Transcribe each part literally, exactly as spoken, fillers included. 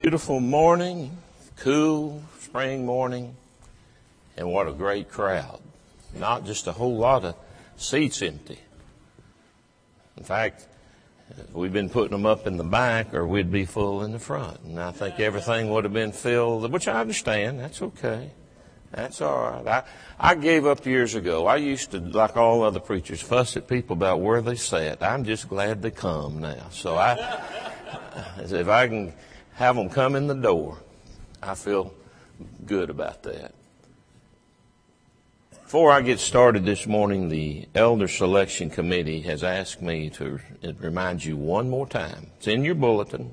beautiful morning, cool spring morning, and what a great crowd. Not just a whole lot of seats empty. In fact, we've been putting them up in the back or we'd be full in the front. And I think everything would have been filled, which I understand. That's okay. That's all right. I, I gave up years ago. I used to, like all other preachers, fuss at people about where they sat. I'm just glad they come now. So I, if I can have them come in the door, I feel good about that. Before I get started this morning, the Elder Selection Committee has asked me to remind you one more time. It's in your bulletin.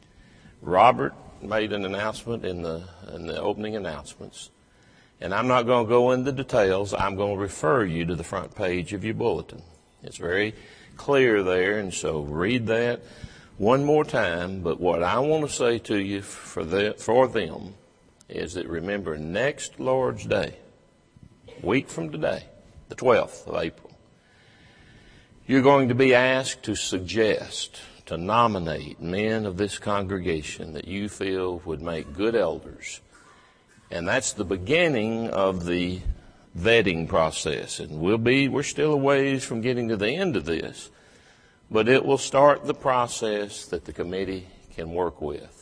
Robert made an announcement in the, in the opening announcements. And I'm not going to go into details. I'm going to refer you to the front page of your bulletin. It's very clear there, and so read that one more time. But what I want to say to you for, the, for them is that remember, next Lord's Day, week from today, the twelfth of April, you're going to be asked to suggest, to nominate men of this congregation that you feel would make good elders. And that's the beginning of the vetting process. And we'll be, we're still a ways from getting to the end of this, but it will start the process that the committee can work with.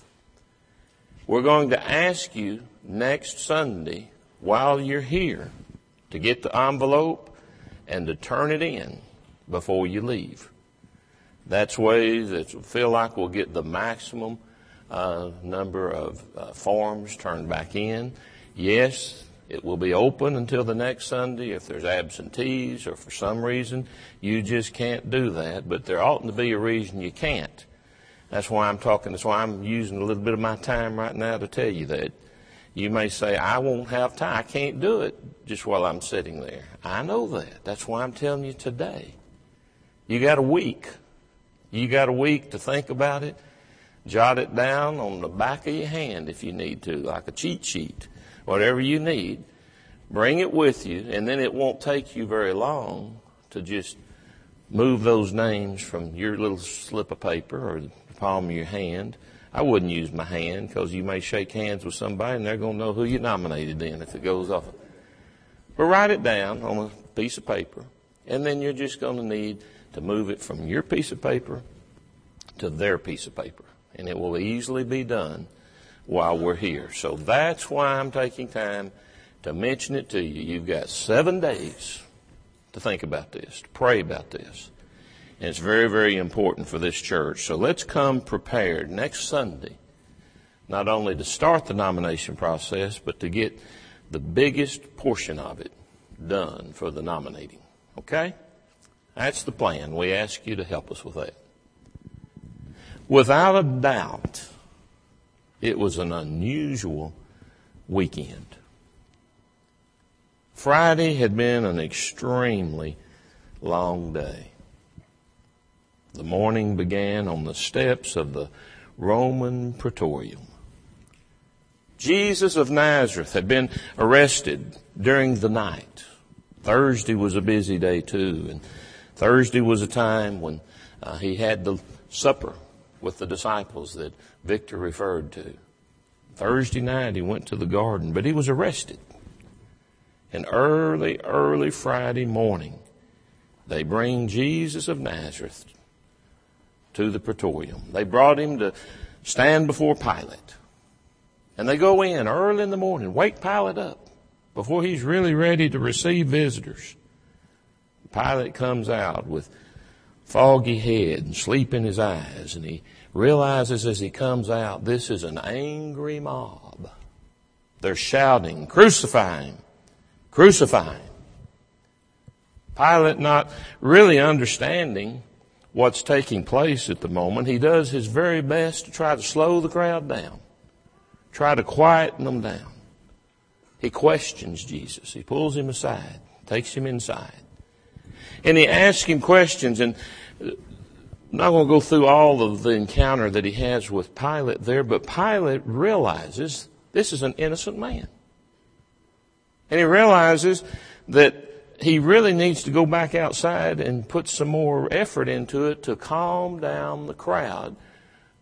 We're going to ask you next Sunday, while you're here, to get the envelope and to turn it in before you leave. That's ways that feel like we'll get the maximum uh, number of uh, forms turned back in. Yes, it will be open until the next Sunday if there's absentees or for some reason you just can't do that, but there oughtn't to be a reason you can't. That's why I'm talking, that's why I'm using a little bit of my time right now to tell you that. You may say, I won't have time. I can't do it just while I'm sitting there. I know that. That's why I'm telling you today. You got a week. You got a week to think about it. Jot it down on the back of your hand if you need to, like a cheat sheet, whatever you need. Bring it with you, and then it won't take you very long to just move those names from your little slip of paper or the palm of your hand. I wouldn't use my hand because you may shake hands with somebody and they're going to know who you nominated then if it goes off. But write it down on a piece of paper, and then you're just going to need to move it from your piece of paper to their piece of paper. And it will easily be done while we're here. So that's why I'm taking time to mention it to you. You've got seven days to think about this, to pray about this. And it's very, very important for this church. So let's come prepared next Sunday, not only to start the nomination process, but to get the biggest portion of it done for the nominating. Okay? That's the plan. We ask you to help us with that. Without a doubt, it was an unusual weekend. Friday had been an extremely long day. The morning began on the steps of the Roman Praetorium. Jesus of Nazareth had been arrested during the night. Thursday was a busy day too, and Thursday was a time when uh, he had the supper with the disciples that Victor referred to. Thursday night he went to the garden, but he was arrested. And early, early Friday morning, they bring Jesus of Nazareth to the Praetorium. They brought him to stand before Pilate. And they go in early in the morning, wake Pilate up before he's really ready to receive visitors. Pilate comes out with foggy head and sleep in his eyes, and he realizes as he comes out, this is an angry mob. They're shouting, crucify him, crucify him. Pilate, not really understanding what's taking place at the moment, he does his very best to try to slow the crowd down, try to quieten them down. He questions Jesus. He pulls him aside, takes him inside. And he asks him questions, and I'm not going to go through all of the encounter that he has with Pilate there, but Pilate realizes this is an innocent man. And he realizes that he really needs to go back outside and put some more effort into it to calm down the crowd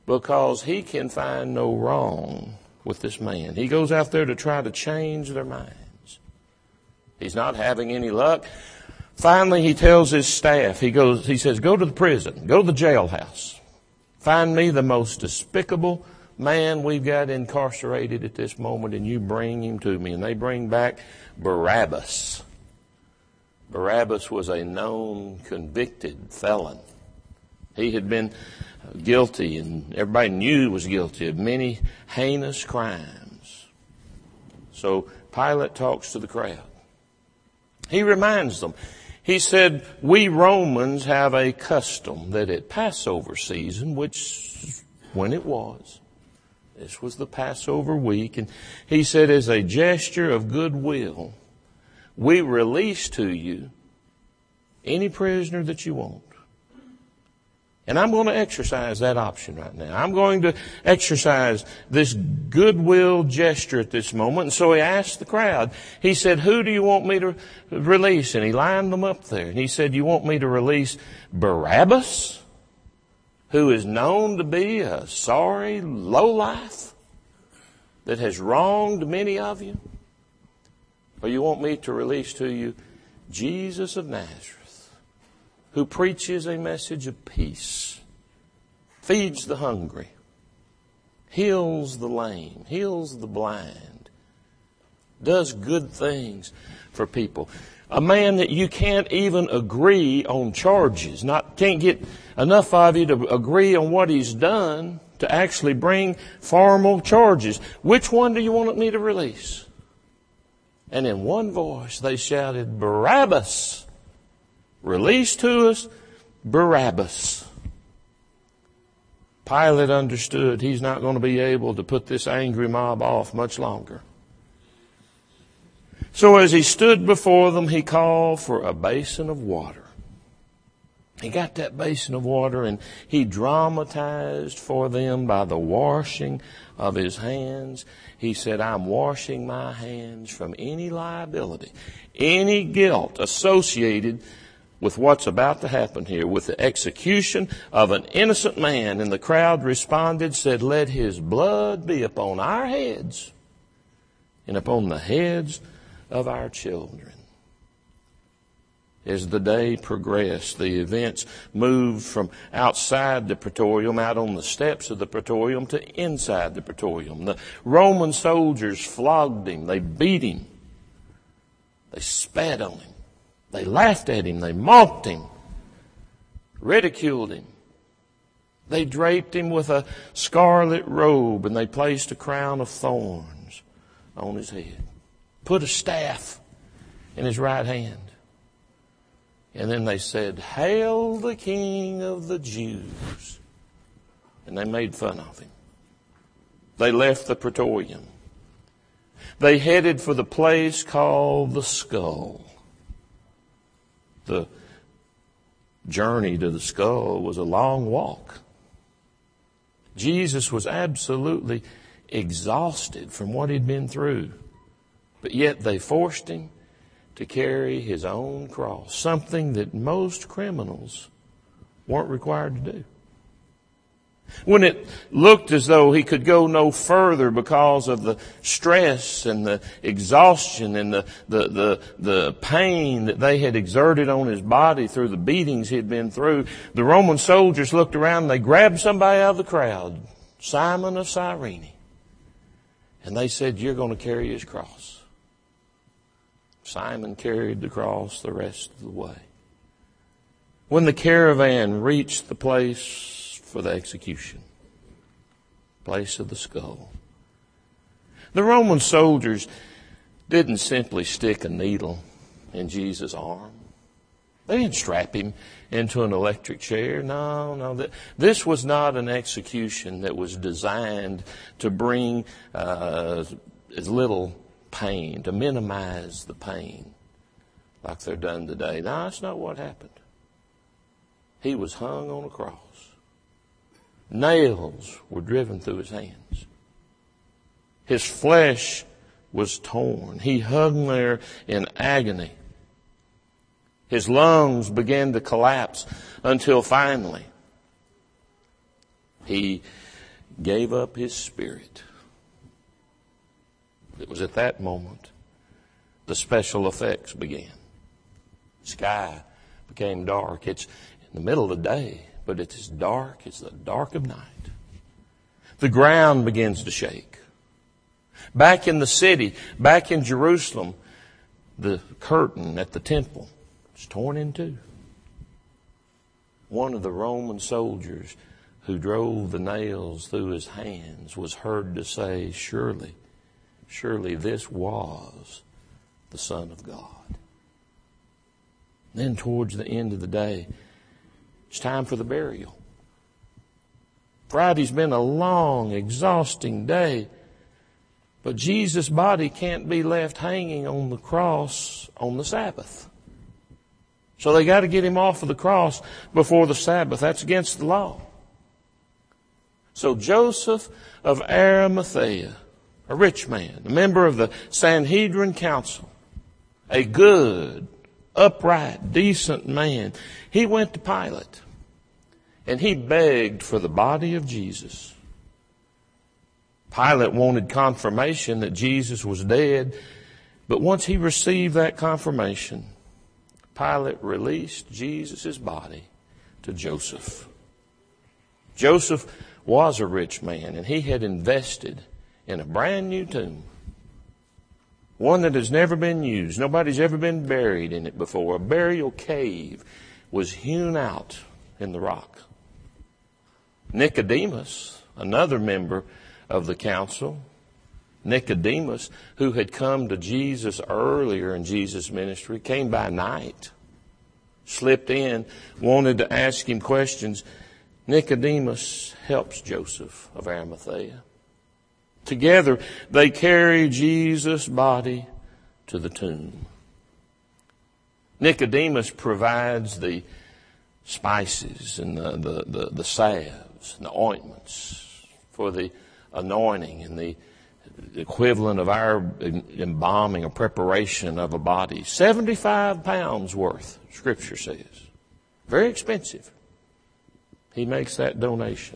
because he can find no wrong with this man. He goes out there to try to change their minds. He's not having any luck. Finally, he tells his staff, he goes, he says, go to the prison, go to the jailhouse. Find me the most despicable man we've got incarcerated at this moment, and you bring him to me. And they bring back Barabbas. Barabbas was a known convicted felon. He had been guilty, and everybody knew he was guilty of many heinous crimes. So Pilate talks to the crowd. He reminds them. He said, we Romans have a custom that at Passover season, which when it was, this was the Passover week, and he said, as a gesture of goodwill, we release to you any prisoner that you want. And I'm going to exercise that option right now. I'm going to exercise this goodwill gesture at this moment. And so he asked the crowd, he said, who do you want me to release? And he lined them up there. And he said, you want me to release Barabbas, who is known to be a sorry lowlife that has wronged many of you? Or you want me to release to you Jesus of Nazareth, who preaches a message of peace, feeds the hungry, heals the lame, heals the blind, does good things for people. A man that you can't even agree on charges, not can't get enough of you to agree on what he's done to actually bring formal charges. Which one do you want me to release? And in one voice they shouted, Barabbas! Release to us Barabbas. Pilate understood he's not going to be able to put this angry mob off much longer. So as he stood before them, he called for a basin of water. He got that basin of water and he dramatized for them by the washing of his hands. He said, I'm washing my hands from any liability, any guilt associated with what's about to happen here, with the execution of an innocent man. And the crowd responded, said, let his blood be upon our heads and upon the heads of our children. As the day progressed, the events moved from outside the praetorium, out on the steps of the praetorium, to inside the praetorium. The Roman soldiers flogged him. They beat him. They spat on him. They laughed at him. They mocked him, ridiculed him. They draped him with a scarlet robe, and they placed a crown of thorns on his head, put a staff in his right hand. And then they said, Hail the King of the Jews. And they made fun of him. They left the praetorium. They headed for the place called the Skull. The journey to the skull was a long walk. Jesus was absolutely exhausted from what he'd been through. But yet they forced him to carry his own cross, something that most criminals weren't required to do. When it looked as though he could go no further because of the stress and the exhaustion and the, the, the, the pain that they had exerted on his body through the beatings he had been through, the Roman soldiers looked around and they grabbed somebody out of the crowd, Simon of Cyrene, and they said, you're going to carry his cross. Simon carried the cross the rest of the way. When the caravan reached the place for the execution, place of the skull, the Roman soldiers didn't simply stick a needle in Jesus' arm. They didn't strap him into an electric chair. No, no. This was not an execution that was designed to bring uh, as little pain, to minimize the pain like they're done today. No, that's not what happened. He was hung on a cross. Nails were driven through his hands. His flesh was torn. He hung there in agony. His lungs began to collapse until finally he gave up his spirit. It was at that moment the special effects began. Sky became dark. It's in the middle of the day, but it's as dark as the dark of night. The ground begins to shake. Back in the city, back in Jerusalem, the curtain at the temple is torn in two. One of the Roman soldiers who drove the nails through his hands was heard to say, surely, surely this was the Son of God. Then towards the end of the day, it's time for the burial. Friday's been a long, exhausting day, but Jesus' body can't be left hanging on the cross on the Sabbath. So they got to get him off of the cross before the Sabbath. That's against the law. So Joseph of Arimathea, a rich man, a member of the Sanhedrin Council, a good, upright, decent man, he went to Pilate and he begged for the body of Jesus. Pilate wanted confirmation that Jesus was dead, but once he received that confirmation, Pilate released Jesus' body to Joseph. Joseph was a rich man, and he had invested in a brand new tomb. One that has never been used. Nobody's ever been buried in it before. A burial cave was hewn out in the rock. Nicodemus, another member of the council, Nicodemus, who had come to Jesus earlier in Jesus' ministry, came by night, slipped in, wanted to ask him questions. Nicodemus helps Joseph of Arimathea. Together, they carry Jesus' body to the tomb. Nicodemus provides the spices and the, the, the, the salves and the ointments for the anointing and the equivalent of our embalming or preparation of a body. seventy-five pounds worth, Scripture says. Very expensive. He makes that donation.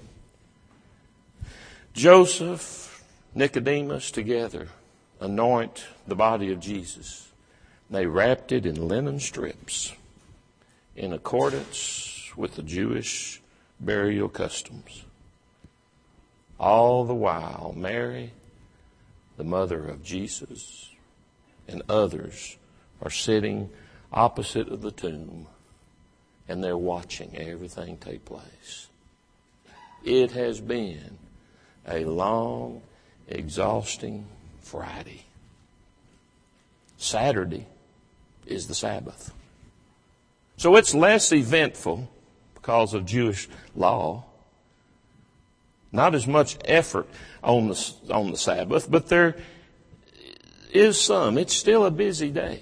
Joseph, Nicodemus together anoint the body of Jesus. They wrapped it in linen strips in accordance with the Jewish burial customs. All the while, Mary, the mother of Jesus, and others are sitting opposite of the tomb, and they're watching everything take place. It has been a long, exhausting Friday. Saturday is the Sabbath. So it's less eventful because of Jewish law. Not as much effort on the, on the Sabbath, but there is some. It's still a busy day.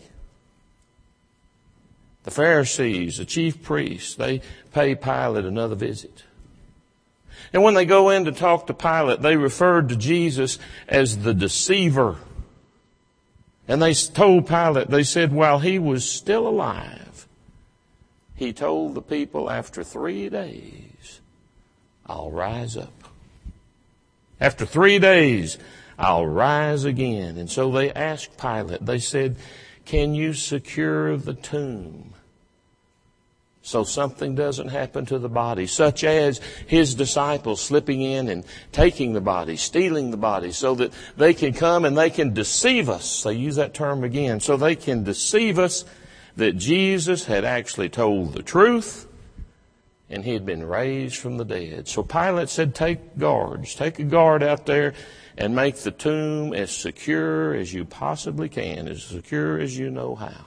The Pharisees, the chief priests, they pay Pilate another visit. And when they go in to talk to Pilate, they referred to Jesus as the deceiver. And they told Pilate, they said, while he was still alive, he told the people, after three days, I'll rise up. After three days, I'll rise again. And so they asked Pilate, they said, can you secure the tomb so something doesn't happen to the body, such as his disciples slipping in and taking the body, stealing the body, so that they can come and they can deceive us. They use that term again. So they can deceive us that Jesus had actually told the truth and he had been raised from the dead. So Pilate said, take guards, take a guard out there and make the tomb as secure as you possibly can, as secure as you know how.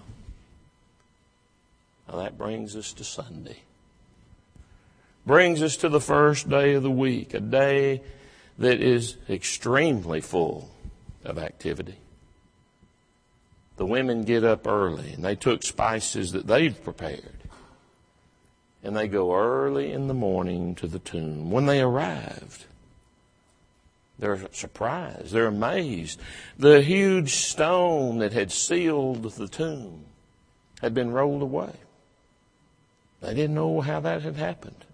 Now that brings us to Sunday. Brings us to the first day of the week, a day that is extremely full of activity. The women get up early and they took spices that they've prepared. And they go early in the morning to the tomb. When they arrived, they're surprised. They're amazed. The huge stone that had sealed the tomb had been rolled away. They didn't know how that had happened.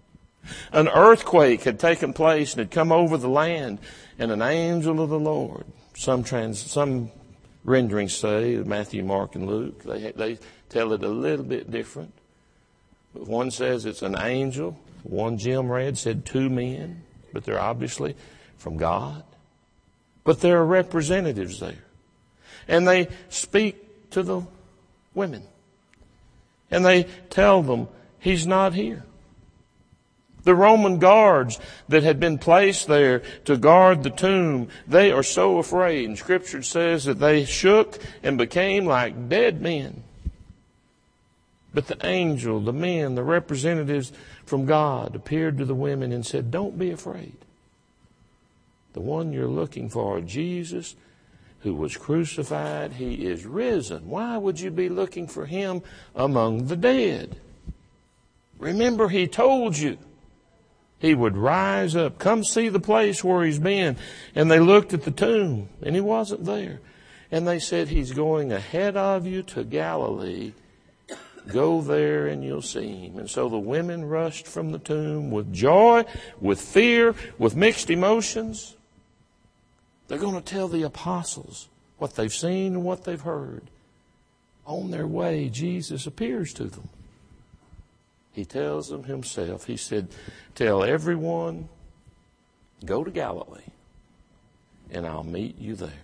An earthquake had taken place and had come over the land, and an angel of the Lord. Some trans, some renderings say, Matthew, Mark, and Luke, they they tell it a little bit different. But one says it's an angel. One Jim read said two men, but they're obviously from God. But there are representatives there. And they speak to the women. And they tell them, he's not here. The Roman guards that had been placed there to guard the tomb, they are so afraid. And Scripture says that they shook and became like dead men. But the angel, the men, the representatives from God appeared to the women and said, don't be afraid. The one you're looking for, Jesus, who was crucified, he is risen. Why would you be looking for him among the dead? Remember, he told you he would rise up. Come see the place where he's been. And they looked at the tomb, and he wasn't there. And they said, he's going ahead of you to Galilee. Go there and you'll see him. And so the women rushed from the tomb with joy, with fear, with mixed emotions. They're going to tell the apostles what they've seen and what they've heard. On their way, Jesus appears to them. He tells them himself. He said, tell everyone, go to Galilee, and I'll meet you there.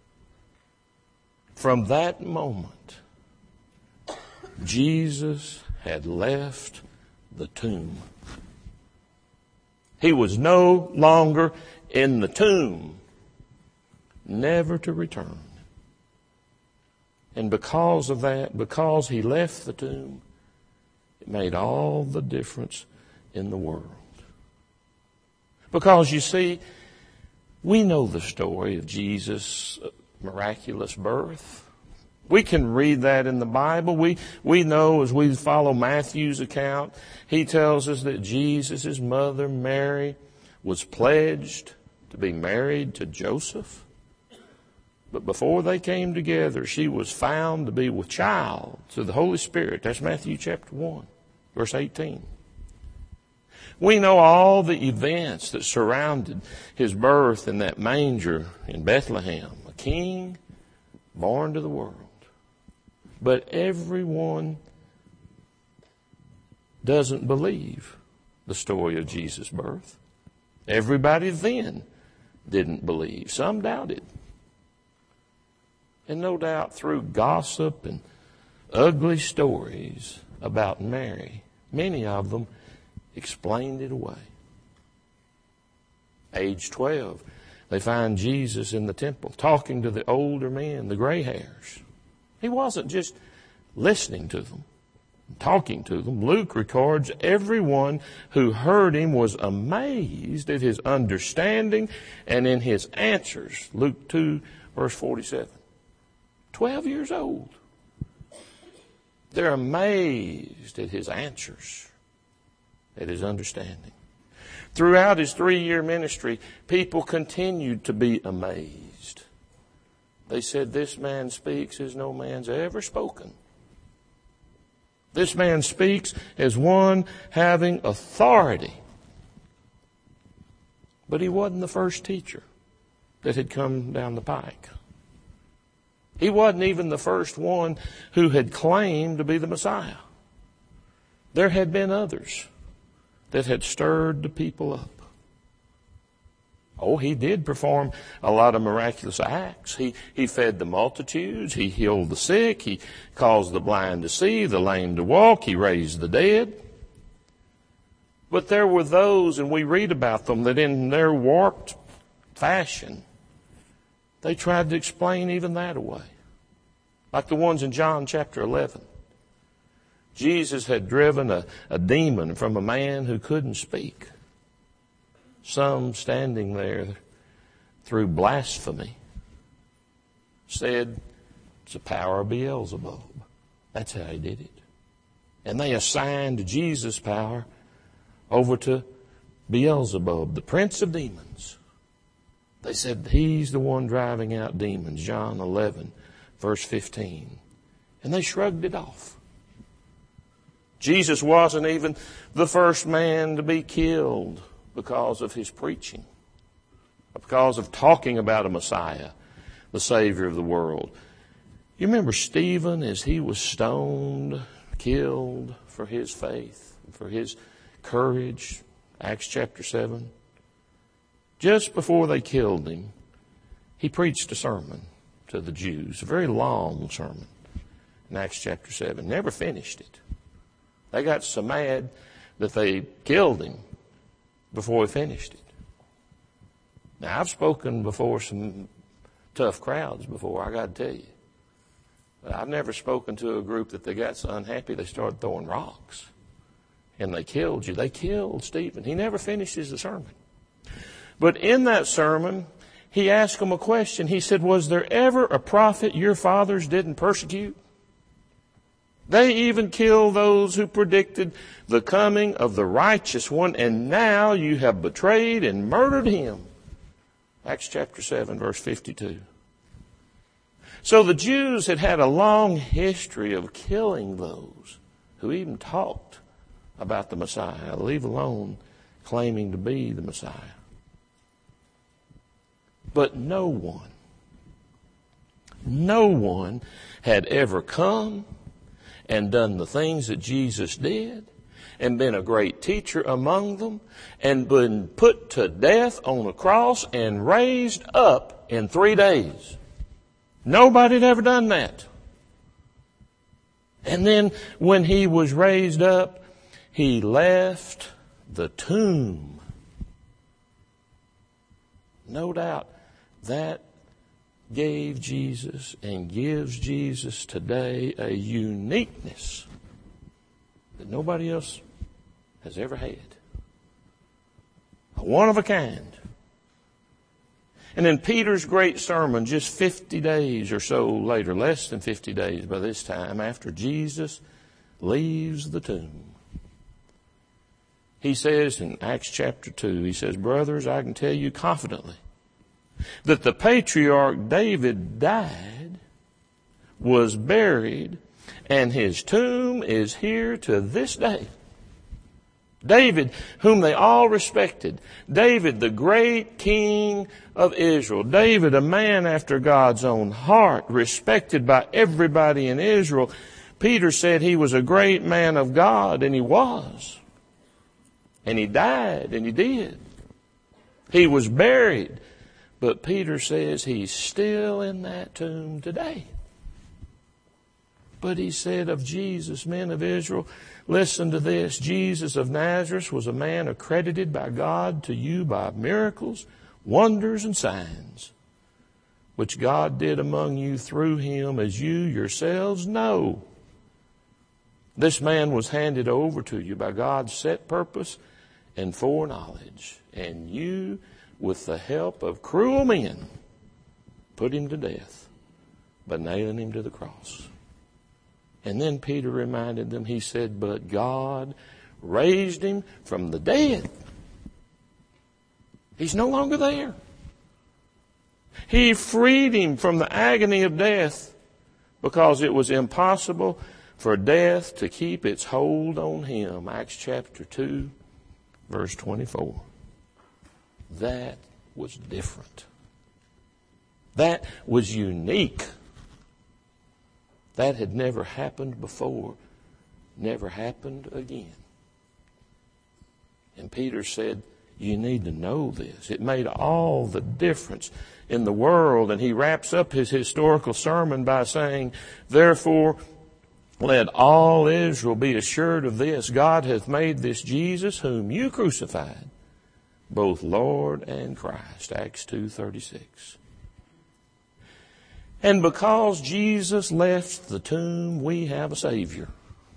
From that moment, Jesus had left the tomb. He was no longer in the tomb, never to return. And because of that, because he left the tomb, it made all the difference in the world. Because you see, we know the story of Jesus' miraculous birth. We can read that in the Bible. We, we know as we follow Matthew's account, he tells us that Jesus' mother, Mary, was pledged to be married to Joseph. But before they came together, she was found to be with child to the Holy Spirit. That's Matthew chapter one, verse eighteen. We know all the events that surrounded his birth in that manger in Bethlehem, a king born to the world. But everyone doesn't believe the story of Jesus' birth. Everybody then didn't believe. Some doubted. And no doubt through gossip and ugly stories about Mary, many of them explained it away. Age twelve, they find Jesus in the temple talking to the older men, the gray hairs. He wasn't just listening to them, talking to them. Luke records everyone who heard him was amazed at his understanding and in his answers. Luke two, verse forty-seven. Twelve years old. They're amazed at his answers, at his understanding. Throughout his three-year ministry, people continued to be amazed. They said, this man speaks as no man's ever spoken. This man speaks as one having authority. But he wasn't the first teacher that had come down the pike. He wasn't even the first one who had claimed to be the Messiah. There had been others that had stirred the people up. Oh, he did perform a lot of miraculous acts. He, he fed the multitudes. He healed the sick. He caused the blind to see, the lame to walk. He raised the dead. But there were those, and we read about them, that in their warped fashion, they tried to explain even that away. Like the ones in John chapter eleven. Jesus had driven a, a demon from a man who couldn't speak. Some standing there through blasphemy said, it's the power of Beelzebub. That's how he did it. And they assigned Jesus' power over to Beelzebub, the prince of demons. They said he's the one driving out demons, John eleven, verse fifteen. And they shrugged it off. Jesus wasn't even the first man to be killed because of his preaching, because of talking about a Messiah, the Savior of the world. You remember Stephen as he was stoned, killed for his faith, for his courage, Acts chapter seven. Just before they killed him, he preached a sermon to the Jews, a very long sermon in Acts chapter seven. Never finished it. They got so mad that they killed him before he finished it. Now, I've spoken before some tough crowds before, I got to tell you. But I've never spoken to a group that they got so unhappy they started throwing rocks. And they killed you. They killed Stephen. He never finishes the sermon. But in that sermon, he asked them a question. He said, was there ever a prophet your fathers didn't persecute? They even killed those who predicted the coming of the righteous one, and now you have betrayed and murdered him. Acts chapter seven, verse fifty-two. So the Jews had had a long history of killing those who even talked about the Messiah, leave alone claiming to be the Messiah. But no one, no one had ever come and done the things that Jesus did, and been a great teacher among them, and been put to death on a cross and raised up in three days. Nobody had ever done that. And then when he was raised up, he left the tomb. No doubt that gave Jesus and gives Jesus today a uniqueness that nobody else has ever had. A one of a kind. And in Peter's great sermon, just fifty days or so later, less than fifty days by this time, after Jesus leaves the tomb, he says in Acts chapter two, he says, brothers, I can tell you confidently that the patriarch David died, was buried, and his tomb is here to this day. David, whom they all respected. David, the great king of Israel. David, a man after God's own heart, respected by everybody in Israel. Peter said he was a great man of God, and he was. And he died, and he did. He was buried. But Peter says he's still in that tomb today. But he said of Jesus, men of Israel, listen to this. Jesus of Nazareth was a man accredited by God to you by miracles, wonders, and signs, which God did among you through him, as you yourselves know. This man was handed over to you by God's set purpose and foreknowledge, and you, with the help of cruel men, put him to death by nailing him to the cross. And then Peter reminded them, he said, but God raised him from the dead. He's no longer there. He freed him from the agony of death because it was impossible for death to keep its hold on him. Acts chapter two, verse twenty-four. That was different. That was unique. That had never happened before, never happened again. And Peter said, you need to know this. It made all the difference in the world. And he wraps up his historical sermon by saying, therefore, let all Israel be assured of this. God hath made this Jesus, whom you crucified, both Lord and Christ. Acts two thirty-six. And because Jesus left the tomb, we have a Savior.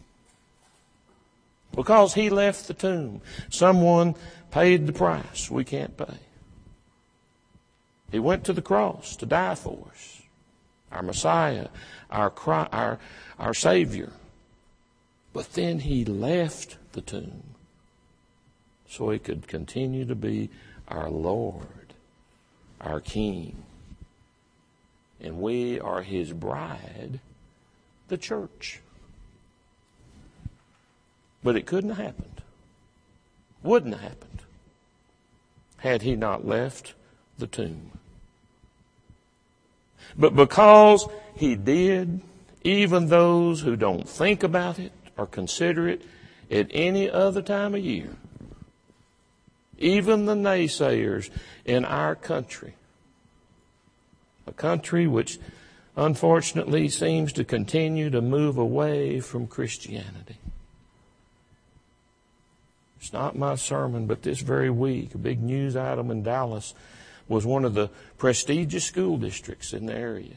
Because he left the tomb, someone paid the price we can't pay. He went to the cross to die for us. Our Messiah, our, our, our Savior. But then he left the tomb so he could continue to be our Lord, our King. And we are his bride, the church. But it couldn't have happened. Wouldn't have happened had he not left the tomb. But because he did, even those who don't think about it or consider it at any other time of year, even the naysayers in our country, a country which unfortunately seems to continue to move away from Christianity. It's not my sermon, but this very week, a big news item in Dallas was one of the prestigious school districts in the area.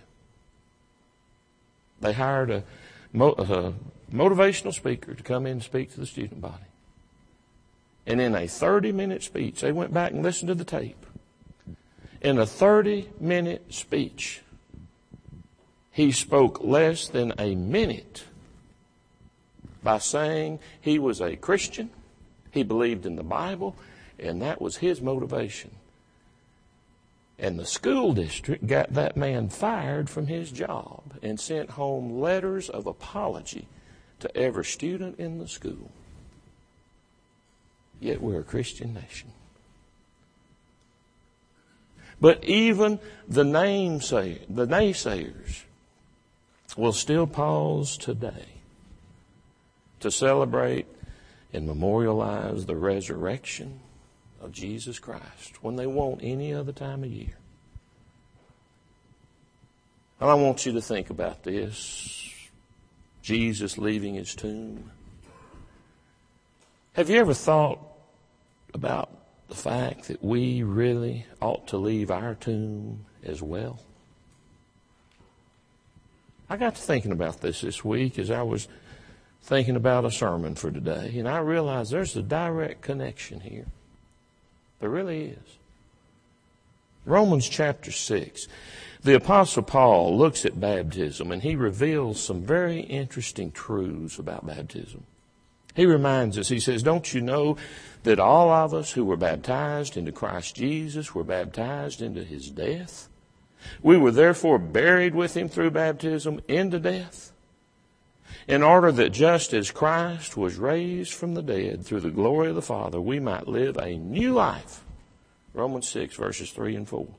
They hired a, a motivational speaker to come in and speak to the student body. And in a thirty-minute speech, they went back and listened to the tape. In a thirty-minute speech, he spoke less than a minute by saying he was a Christian, he believed in the Bible, and that was his motivation. And the school district got that man fired from his job and sent home letters of apology to every student in the school. Yet we're a Christian nation. But even the namesay, the naysayers will still pause today to celebrate and memorialize the resurrection of Jesus Christ when they won't any other time of year. And I want you to think about this. Jesus leaving his tomb. Have you ever thought about the fact that we really ought to leave our tomb as well? I got to thinking about this this week as I was thinking about a sermon for today, and I realized there's a direct connection here. There really is. Romans chapter six. The Apostle Paul looks at baptism and he reveals some very interesting truths about baptism. He reminds us, he says, don't you know that all of us who were baptized into Christ Jesus were baptized into his death? We were therefore buried with him through baptism into death, in order that just as Christ was raised from the dead through the glory of the Father, we might live a new life. Romans six, verses three and four.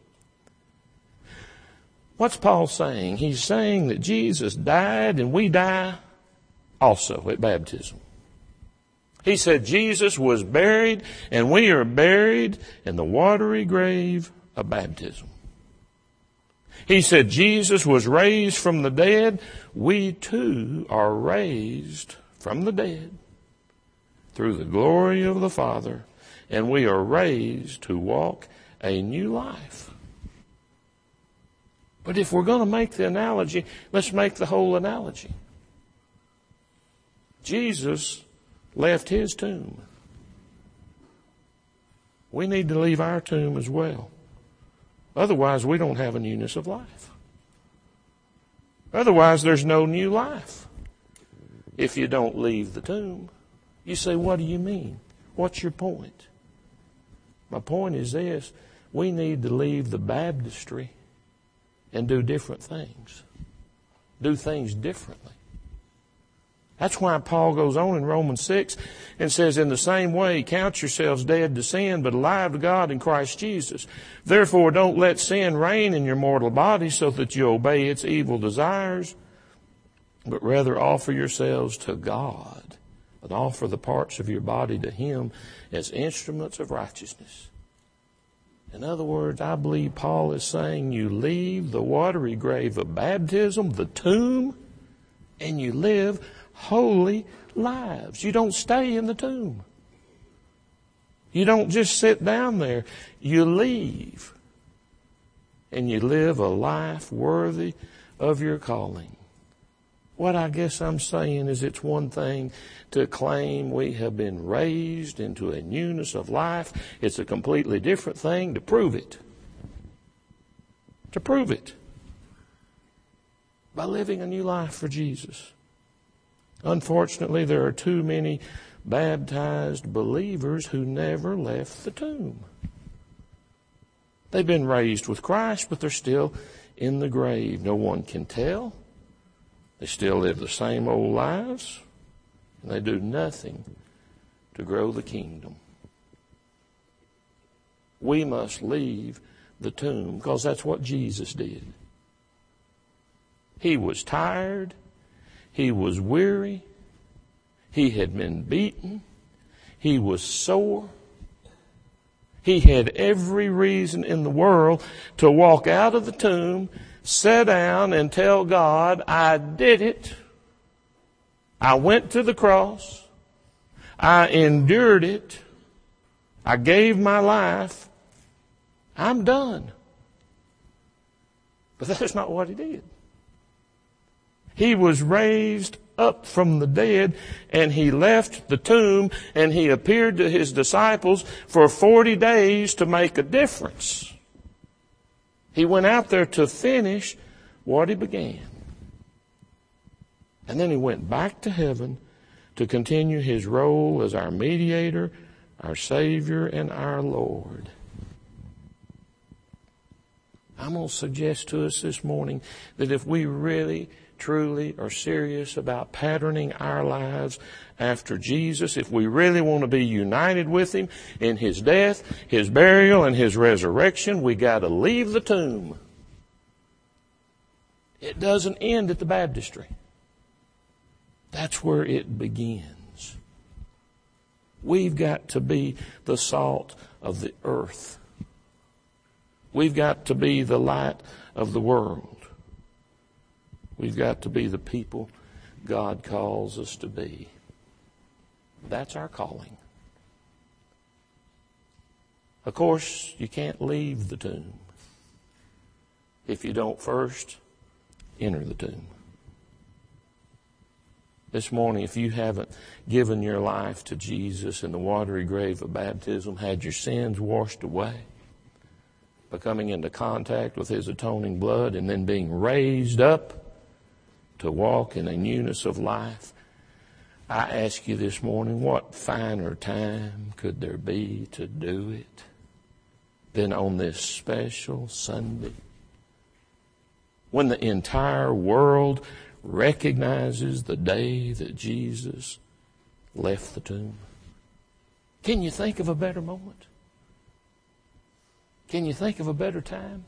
What's Paul saying? He's saying that Jesus died and we die also at baptism. He said Jesus was buried and we are buried in the watery grave of baptism. He said Jesus was raised from the dead. We too are raised from the dead through the glory of the Father, and we are raised to walk a new life. But if we're going to make the analogy, let's make the whole analogy. Jesus left his tomb. We need to leave our tomb as well. Otherwise, we don't have a newness of life. Otherwise, there's no new life if you don't leave the tomb. You say, what do you mean? What's your point? My point is this. We need to leave the baptistry and do different things. Do things differently. That's why Paul goes on in Romans six and says, in the same way, count yourselves dead to sin, but alive to God in Christ Jesus. Therefore, don't let sin reign in your mortal body so that you obey its evil desires, but rather offer yourselves to God and offer the parts of your body to him as instruments of righteousness. In other words, I believe Paul is saying you leave the watery grave of baptism, the tomb, and you live holy lives. You don't stay in the tomb. You don't just sit down there. You leave. And you live a life worthy of your calling. What I guess I'm saying is it's one thing to claim we have been raised into a newness of life. It's a completely different thing to prove it. To prove it. By living a new life for Jesus. Unfortunately, there are too many baptized believers who never left the tomb. They've been raised with Christ, but they're still in the grave. No one can tell. They still live the same old lives. and they do nothing to grow the kingdom. We must leave the tomb because that's what Jesus did. He was tired. He was weary. He had been beaten. He was sore. He had every reason in the world to walk out of the tomb, sit down, and tell God, I did it. I went to the cross. I endured it. I gave my life. I'm done. But that's not what he did. He was raised up from the dead, and he left the tomb, and he appeared to his disciples for forty days to make a difference. He went out there to finish what he began. And then he went back to heaven to continue his role as our mediator, our Savior, and our Lord. I'm going to suggest to us this morning that if we really, truly are serious about patterning our lives after Jesus, if we really want to be united with him in his death, his burial, and his resurrection, we got to leave the tomb. It doesn't end at the baptistry. That's where it begins. We've got to be the salt of the earth. We've got to be the light of the world. We've got to be the people God calls us to be. That's our calling. Of course, you can't leave the tomb if you don't first enter the tomb. This morning, if you haven't given your life to Jesus in the watery grave of baptism, had your sins washed away, by coming into contact with his atoning blood and then being raised up to walk in a newness of life, I ask you this morning, what finer time could there be to do it than on this special Sunday when the entire world recognizes the day that Jesus left the tomb? Can you think of a better moment? Can you think of a better time?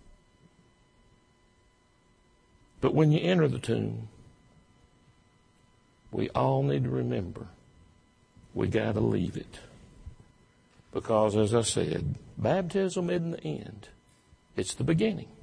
But when you enter the tomb, we all need to remember we got to leave it. Because, as I said, baptism isn't the end. It's the beginning.